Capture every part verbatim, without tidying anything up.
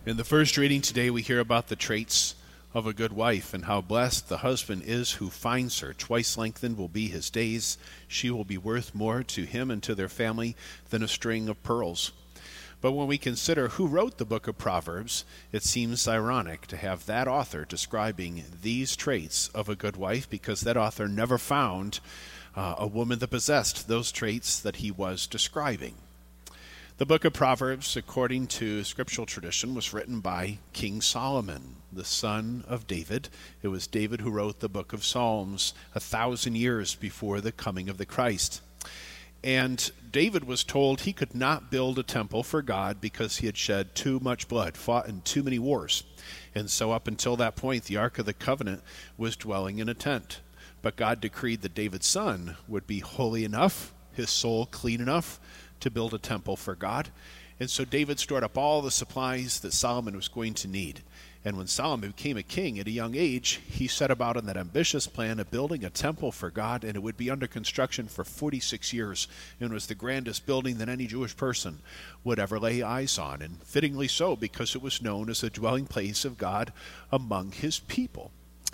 In the first reading today, we hear about the traits of a good wife and how blessed the husband is who finds her. Twice lengthened will be his days. She will be worth more to him and to their family than a string of pearls. But when we consider who wrote the book of Proverbs, it seems ironic to have that author describing these traits of a good wife, because that author never found uh, a woman that possessed those traits that he was describing. The book of Proverbs, according to scriptural tradition, was written by King Solomon, the son of David. It was David who wrote the book of Psalms a thousand years before the coming of the Christ. And David was told he could not build a temple for God because he had shed too much blood, fought in too many wars. And so up until that point, the Ark of the Covenant was dwelling in a tent. But God decreed that David's son would be holy enough, his soul clean enough, to build a temple for God. And so David stored up all the supplies that Solomon was going to need. And when Solomon became a king at a young age, he set about on that ambitious plan of building a temple for God, and it would be under construction for forty-six years, and was the grandest building that any Jewish person would ever lay eyes on, and fittingly so, because it was known as the dwelling place of God among his people.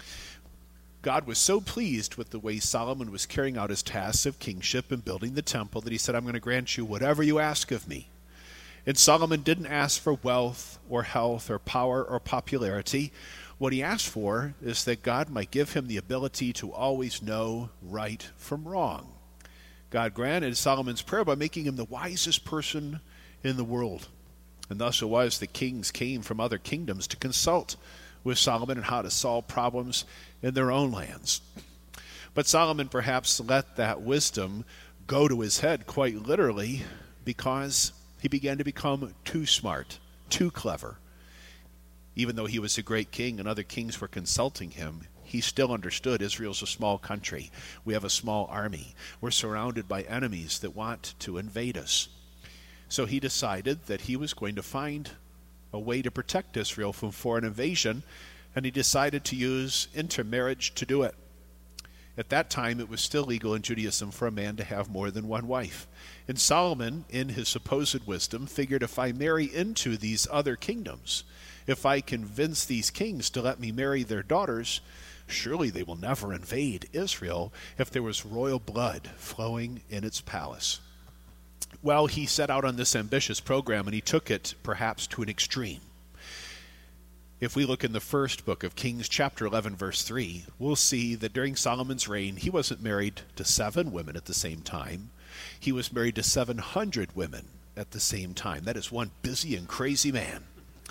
God was so pleased with the way Solomon was carrying out his tasks of kingship and building the temple that he said, I'm going to grant you whatever you ask of me. And Solomon didn't ask for wealth or health or power or popularity. What he asked for is that God might give him the ability to always know right from wrong. God granted Solomon's prayer by making him the wisest person in the world. And thus it was that kings came from other kingdoms to consult with Solomon on how to solve problems in their own lands. But Solomon perhaps let that wisdom go to his head quite literally, because he began to become too smart, too clever. Even though he was a great king and other kings were consulting him, he still understood Israel's a small country. We have a small army. We're surrounded by enemies that want to invade us. So he decided that he was going to find a way to protect Israel from foreign invasion, and he decided to use intermarriage to do it. At that time, it was still legal in Judaism for a man to have more than one wife. And Solomon, in his supposed wisdom, figured, if I marry into these other kingdoms, if I convince these kings to let me marry their daughters, surely they will never invade Israel if there was royal blood flowing in its palace. Well, he set out on this ambitious program, and he took it perhaps to an extreme. If we look in the first book of Kings, chapter eleven, verse three, we'll see that during Solomon's reign, he wasn't married to seven women at the same time. He was married to seven hundred women at the same time. That is one busy and crazy man.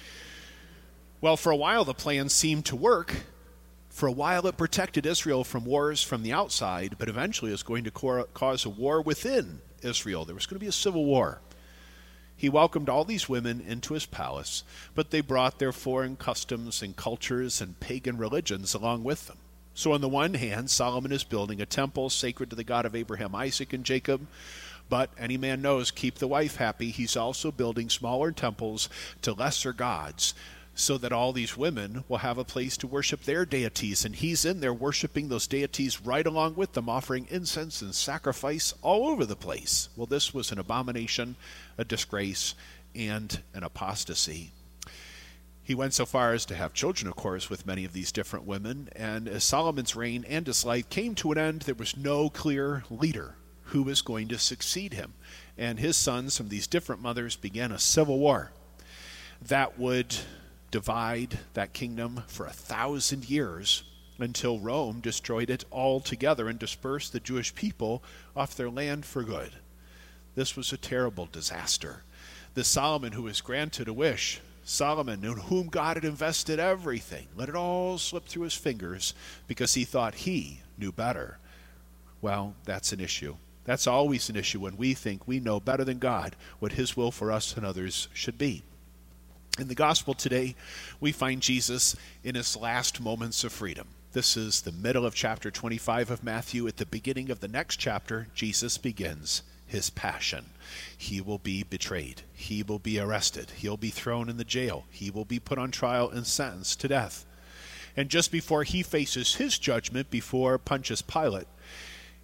Well, for a while, the plan seemed to work. For a while, it protected Israel from wars from the outside, but eventually it was going to co- cause a war within Israel. There was going to be a civil war. He welcomed all these women into his palace, but they brought their foreign customs and cultures and pagan religions along with them. So on the one hand, Solomon is building a temple sacred to the God of Abraham, Isaac, and Jacob. But any man knows, keep the wife happy. He's also building smaller temples to lesser gods, so that all these women will have a place to worship their deities. And he's in there worshiping those deities right along with them, offering incense and sacrifice all over the place. Well, this was an abomination, a disgrace, and an apostasy. He went so far as to have children, of course, with many of these different women. And as Solomon's reign and his life came to an end, there was no clear leader who was going to succeed him. And his sons from these different mothers began a civil war that would divide that kingdom for a thousand years until Rome destroyed it altogether and dispersed the Jewish people off their land for good. This was a terrible disaster. The Solomon who was granted a wish, Solomon in whom God had invested everything, let it all slip through his fingers because he thought he knew better. Well, that's an issue. That's always an issue when we think we know better than God what his will for us and others should be. In the gospel today, we find Jesus in his last moments of freedom. This is the middle of chapter twenty-five of Matthew. At the beginning of the next chapter, Jesus begins his passion. He will be betrayed. He will be arrested. He'll be thrown in the jail. He will be put on trial and sentenced to death. And just before he faces his judgment before Pontius Pilate,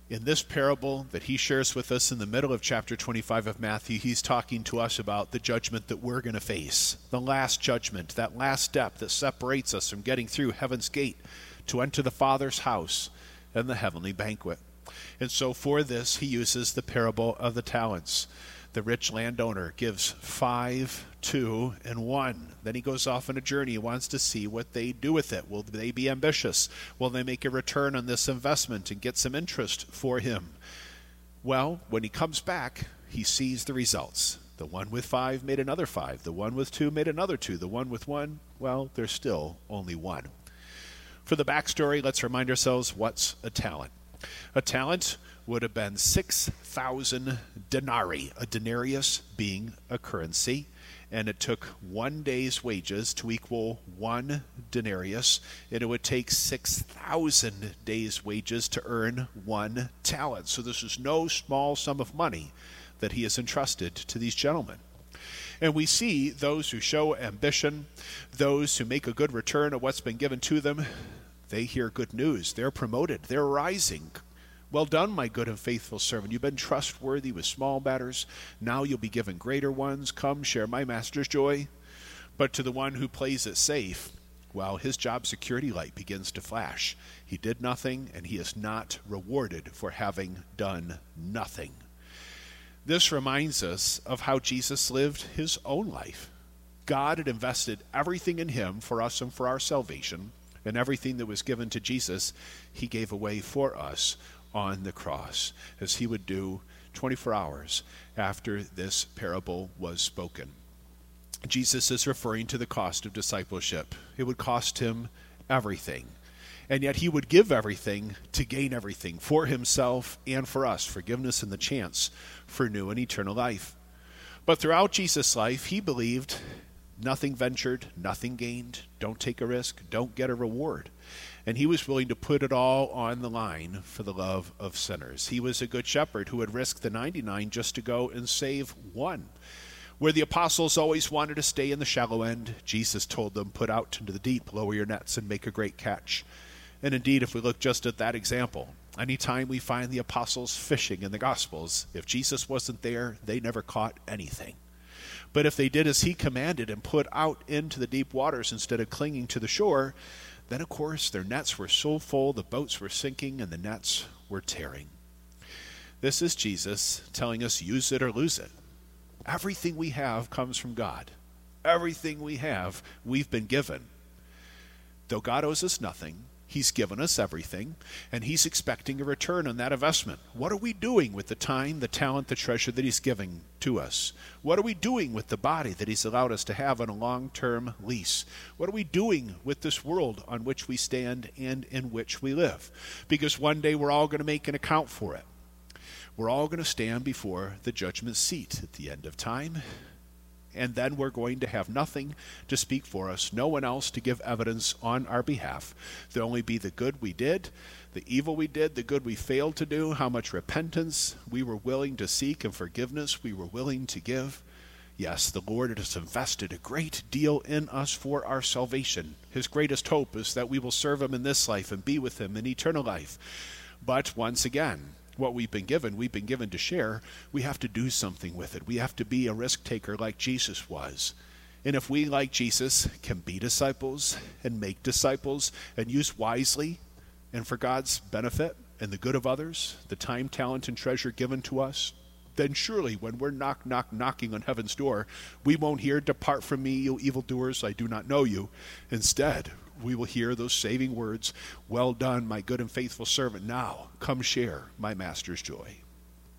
In this parable that he shares with us in the middle of chapter twenty-five of Matthew, he's talking to us about the judgment that we're going to face. The last judgment, that last step that separates us from getting through heaven's gate to enter the Father's house and the heavenly banquet. And so for this, he uses the parable of the talents. The rich landowner gives five, two, and one. Then he goes off on a journey. He wants to see what they do with it. Will they be ambitious? Will they make a return on this investment and get some interest for him? Well, when he comes back, he sees the results. The one with five made another five. The one with two made another two. The one with one, well, there's still only one. For the backstory, let's remind ourselves, what's a talent? A talent would have been six thousand denarii, a denarius being a currency, and it took one day's wages to equal one denarius, and it would take six thousand days' wages to earn one talent. So this is no small sum of money that he has entrusted to these gentlemen. And we see those who show ambition, those who make a good return of what's been given to them, they hear good news. They're promoted. They're rising. Well done, my good and faithful servant. You've been trustworthy with small matters. Now you'll be given greater ones. Come, share my master's joy. But to the one who plays it safe, well, his job security light begins to flash. He did nothing, and he is not rewarded for having done nothing. This reminds us of how Jesus lived his own life. God had invested everything in him for us and for our salvation, and everything that was given to Jesus, he gave away for us on the cross, as he would do twenty-four hours after this parable was spoken. Jesus is referring to the cost of discipleship. It would cost him everything, and yet he would give everything to gain everything for himself and for us, forgiveness and the chance for new and eternal life. But throughout Jesus' life, he believed nothing ventured, nothing gained, don't take a risk, don't get a reward. And he was willing to put it all on the line for the love of sinners. He was a good shepherd who would risk the ninety-nine just to go and save one. Where the apostles always wanted to stay in the shallow end, Jesus told them, put out into the deep, lower your nets, and make a great catch. And indeed, if we look just at that example, anytime we find the apostles fishing in the Gospels, if Jesus wasn't there, they never caught anything. But if they did as he commanded and put out into the deep waters instead of clinging to the shore, then, of course, their nets were so full, the boats were sinking, and the nets were tearing. This is Jesus telling us, use it or lose it. Everything we have comes from God. Everything we have, we've been given. Though God owes us nothing, he's given us everything, and he's expecting a return on that investment. What are we doing with the time, the talent, the treasure that he's giving to us? What are we doing with the body that he's allowed us to have on a long-term lease? What are we doing with this world on which we stand and in which we live? Because one day we're all going to make an account for it. We're all going to stand before the judgment seat at the end of time. And then we're going to have nothing to speak for us, no one else to give evidence on our behalf. There'll only be the good we did, the evil we did, the good we failed to do, how much repentance we were willing to seek and forgiveness we were willing to give. Yes, the Lord has invested a great deal in us for our salvation. His greatest hope is that we will serve him in this life and be with him in eternal life. But once again, what we've been given, we've been given to share. We have to do something with it. We have to be a risk taker like Jesus was. And if we, like Jesus, can be disciples and make disciples and use wisely and for God's benefit and the good of others, the time, talent, and treasure given to us, then surely when we're knock, knock, knocking on heaven's door, we won't hear, depart from me, you evildoers, I do not know you. Instead, we will hear those saving words, well done, my good and faithful servant. Now, come share my master's joy.